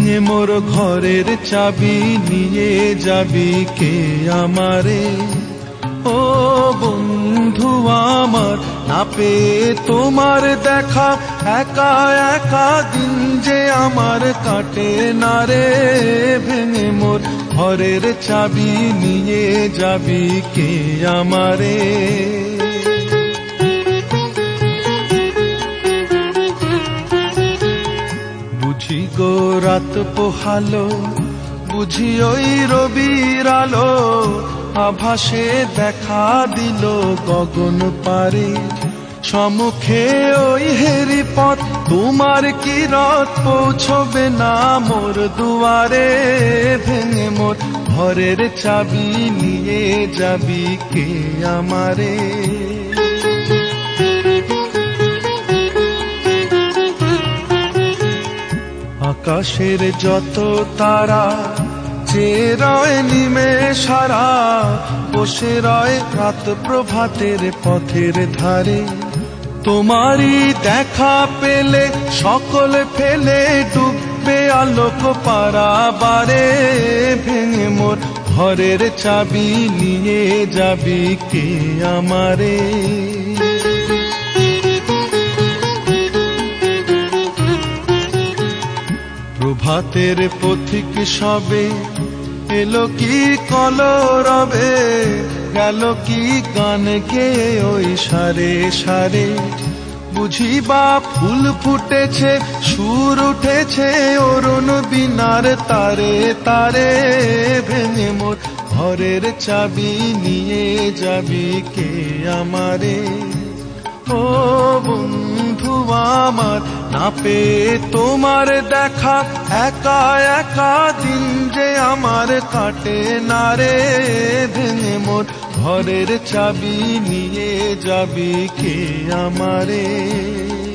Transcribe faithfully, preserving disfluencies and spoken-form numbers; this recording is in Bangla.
ভেঙে মোর ঘরের চাবি নিয়ে যাবি কে আমারে? ও বন্ধু আমার, না পেয়ে তোমার দেখা একা একা দিন যে আমার কাটে না রে। ভেঙে মোর ঘরের চাবি নিয়ে যাবি কে আমারে? বুঝি গো রাত পোহালো, বুঝি ওই রবির আলো, আভাসে দেখা দিল গগন পারে। সম্মুখে ওই হেরি পথ, তোমার কি রথ পৌঁছবে না মোর দুয়ারে? ভেঙে মোর ঘরের চাবি নিয়ে যাবি কে আমারে? আকাশের যত তারা চেয়ে রয় নিমেষারা, বসে রয় রাত প্রভাতের পথের ধারে। তোমারই দেখা পেলে সকল ফেলে ডুববে আলোক পারাবারে। ভেঙে মোর ঘরের চাবি নিয়ে যাবি কে আমারে? প্রভাতের পথিক সবে এলো কি কলরবে, গেল কি গান গেয়ে ওই সারে সারে। বুঝিবা ফুল ফুটেছে, সুর উঠেছে অরুণ বীণার তারে তারে। ভেঙে মোর ঘরের চাবি নিয়ে যাবি কে আমারে? ও বন্ধু আমার, না পেয়ে তোমার দেখা একা একা দিন যে আমার কাটে না রে। ভেঙে মোর ঘরের চাবি নিয়ে যাবি কে আমারে?